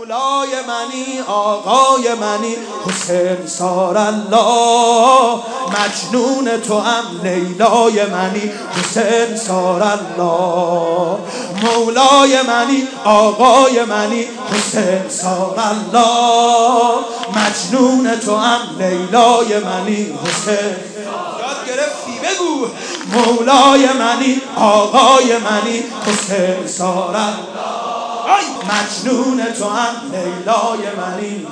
مولای منی آقای منی حسین سار الله، مجنون تو هم لیلای منی حسین سار الله. مولای منی آقای منی حسین سار الله، مجنون تو هم لیلای منی حسین. یاد گرفتی بگو مولای منی آقای منی حسین سار الله، مجنون تو هم لیلای منی.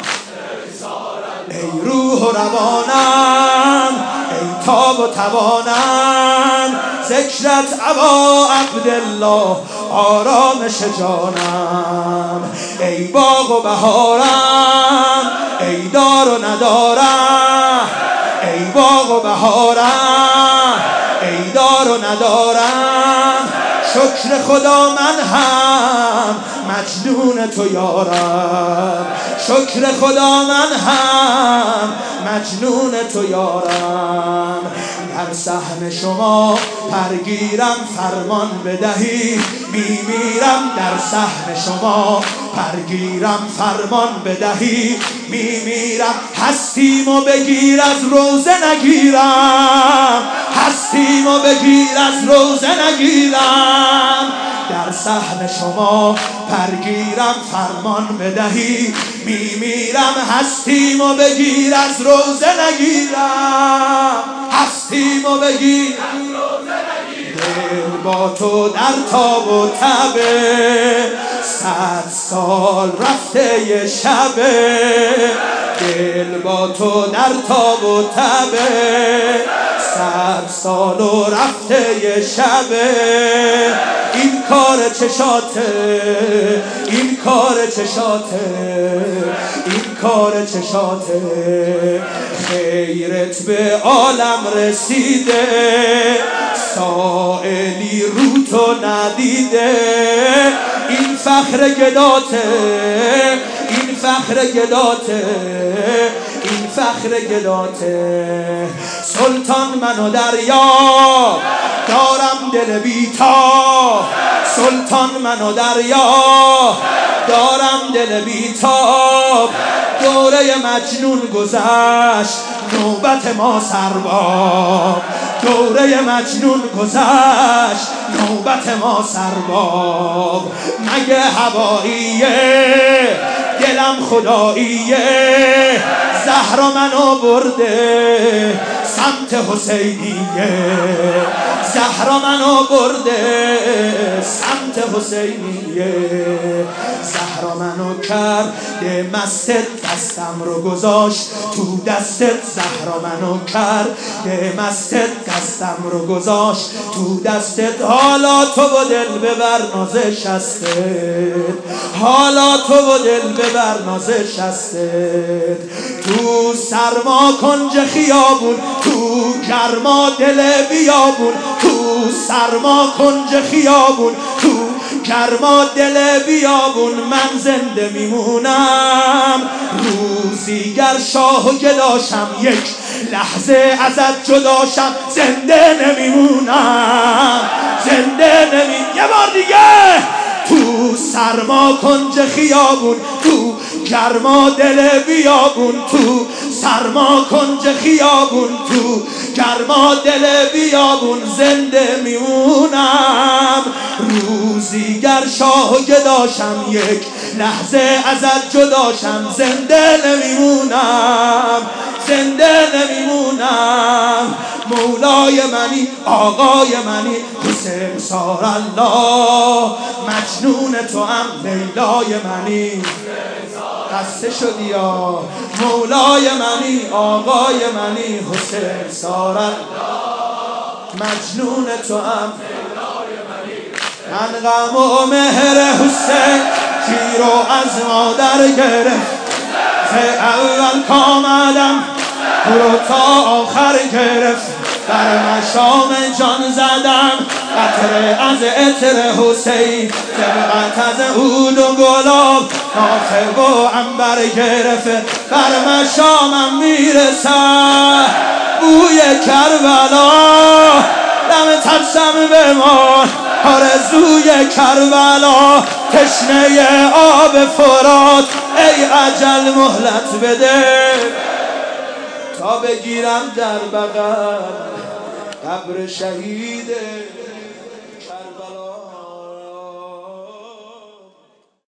ای روح و روانم، ای تاب و توانم، ذکرت ابا عبدالله آرامش جانم. ای باغ و بهارم، ای دار و ندارم، ای باغ و بهارم، ای دار و ندارم. شکر خدا من هم مجنون تو یارم، شکر خدا من هم مجنون تو یارم. در صحن شما پرگیرم فرمان بدهی میمیرم، در صحن شما پرگیرم فرمان بدهی میمیرم. هستیمو بگیر از روزه نگیرم، هستیمو بگیر از روزه نگیرم. در صحن شما پرگیرم فرمان بدهی میمیرم. هستیمو بگیر از روزه نگیرم، هستیمو بگیر از روزه نگیرم. دل با تو در تاب و تبه، 100 سال رفته یه شبه. دل با تو در تاب و تبه، 100 سال و رفته یه شبه. این کار چشاته، این کار چشاته، این کار چشاته. خیرت به عالم رسیده، سائلی رو تو ندیده. این فخر گداته، این فخر گداته، این فخر گداته. سلطان منو دریا دارم دل بی‌تاب، سلطان منو دریا دارم دل بی‌تاب. دوره مجنون گذشت نوبت ما سرباب، دوره مجنون گذشت نوبت ما سرباب. مگه هواییه دلم خداییه، زهرا منو برده سمت حسینیه، زهرا منو برده سمت حسینیه. زهرا منو کرد مستت، دستم رو گذاشت تو دستت. زهرا منو کرد مستت، دستم رو گذاشت تو دستت. حالا تو و دل ببر نازش هستت، حالا تو و دل ببر نازش هستت. تو سرما کنج خیابون، تو گرما دل بیابون. تو سرما کنج خیابون، تو گرما دل بیابون. من زنده میمونم روزی گر شاه و گداشم، یک لحظه ازت جداشم. زنده نمیمونم، زنده یه بار دیگه. تو سرما کنج خیابون، تو گرما دل بیابون. تو سرما کنج خیابون، تو گرما دل بیابون. زنده میمونم روزی گر شاه و گداشم، یک لحظه ازت جداشم. زنده نمیمونم، زنده نمیمونم. مولای منی آقای منی حسین سار الله، مجنون تو هم لیلای منی. قصه شدی یا مولای منی آقای منی حسین سار الله، مجنون تو هم لیلای منی. من غم و مهر حسین تیر و از مادر گرفت، ز اول کامدم برو تا آخر گرفت. در مشام جان زدم قطره از عطر حسین، طبقت از عود و گلاب نافه و عنبر گرفت. بر مشامم میرسد بوی کربلا، دم تبسم بمان آرزوی کربلا تشنه آب فرات ای اجل مهلت بده تا بگیرم در بغل قبر شهیده